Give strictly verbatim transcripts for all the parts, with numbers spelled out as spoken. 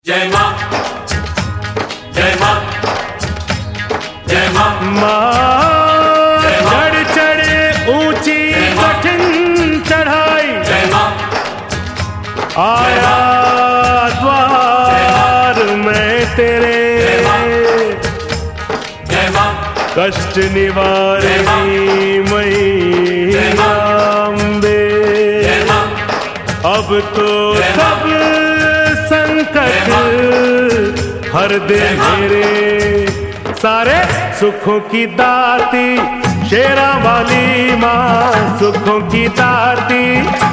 जय मां, जय मां, जय मां, मां चढ़ चढ़ ऊंची कठिन चढ़ाई, जय मां, आया द्वार में तेरे, जय मां, कष्ट निवारणी मैया अम्बे, अब तो सब संकट हर दे मेरे, सारे सुखों की दाती शेरा वाली माँ, सुखों की दाती,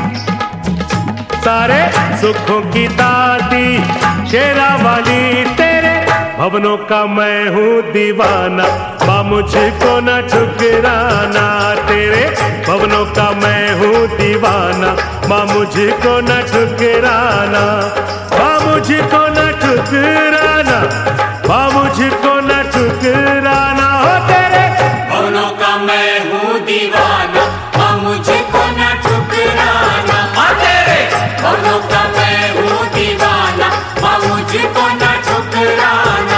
सारे सुखों की दाती शेरा वाली तेरे भवनों का मैं हूँ दीवाना, माँ मुझको न ठुकराना, तेरे भवनों का मैं हूँ दीवाना, माँ मुझको न ठुकराना, माँ मुझको न ठुकराना, माँ मुझको न ठुकराना, हो तेरे भवनों का मैं हूँ दीवाना, माँ मुझको न ठुकराना, हाँ तेरे भवनों का मैं हूँ दीवाना, माँ मुझको न ठुकराना।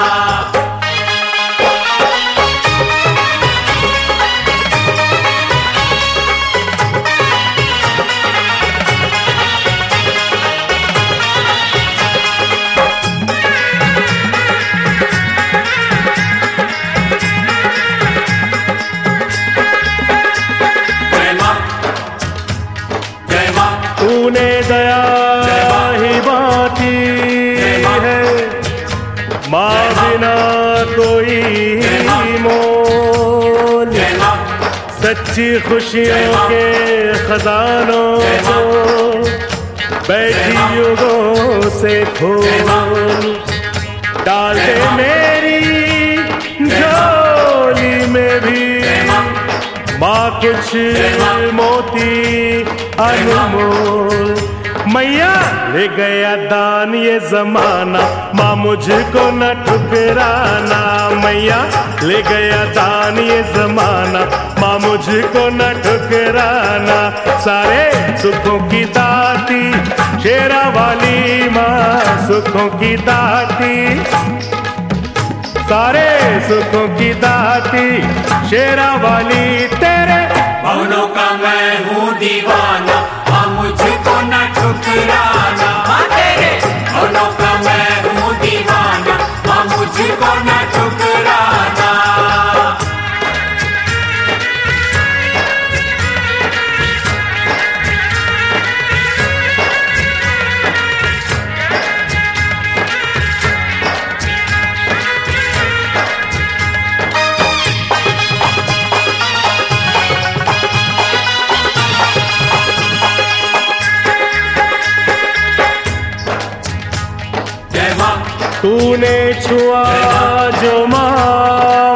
तूने दया ही बांटी है, माँ बिना कोई मोल, सच्ची खुशियों के खजानों को बैठी युगों से खोल, डाल दे मेरी झोली में भी माँ कुछ मोती अनमोल, मैया ले गया दान ये जमाना, माँ मुझको न ठुकराना, मैया ले गया दान ये जमाना, माँ मुझको न ठुकराना, सारे सुखों की दाती शेरा वाली माँ, सुखों की दाती, सारे सुखों की दाती शेरा वाली तेरे भवनों का मैं हूँ दीवाना, माँ मुझको न ठुकराना, हाँ तेरे भवनों का मैं हूँ दीवाना, माँ मुझको न ठुकराना। तूने छुआ जो माँ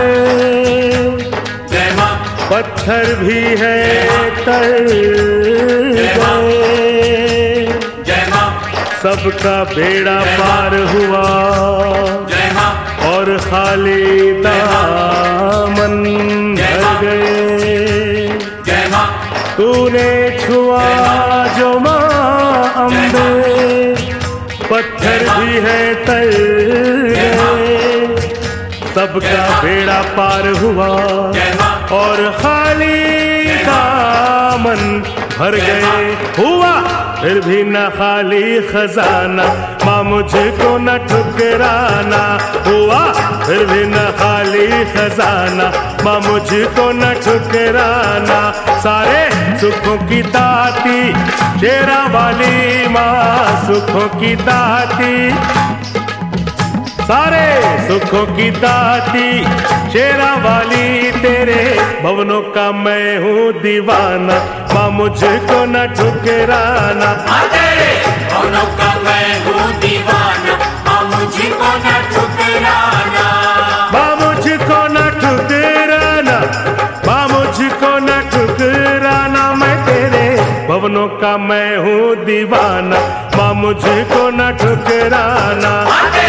पत्थर भी है तर गए, सबका बेड़ा पार हुआ और खाली दामन भर गए, तूने छुआ जो माँ अम्बे पत्थर भी है तर गए, सबका बेड़ा पार हुआ और खाली दामन भर गए, हुआ फिर भी न खाली खजाना, माँ मुझको न ठुकराना, हुआ फिर भी न खाली खजाना, माँ मुझको न ठुकराना, सारे सुखों की दाती शेरा वाली माँ, सुखों की दाती, सारे सुखों की दाती शेरा वाली तेरे भवनों का मैं हूँ दीवाना, माँ मुझको न ठुकराना, हाँ तेरे भवनों का मैं हूँ दीवाना, माँ मुझको न ठुकराना, माँ मुझको न ठुकराना, माँ मुझको न ठुकराना, मैं तेरे भवनों का मैं हूँ दीवाना, माँ मुझको न ठुकराना।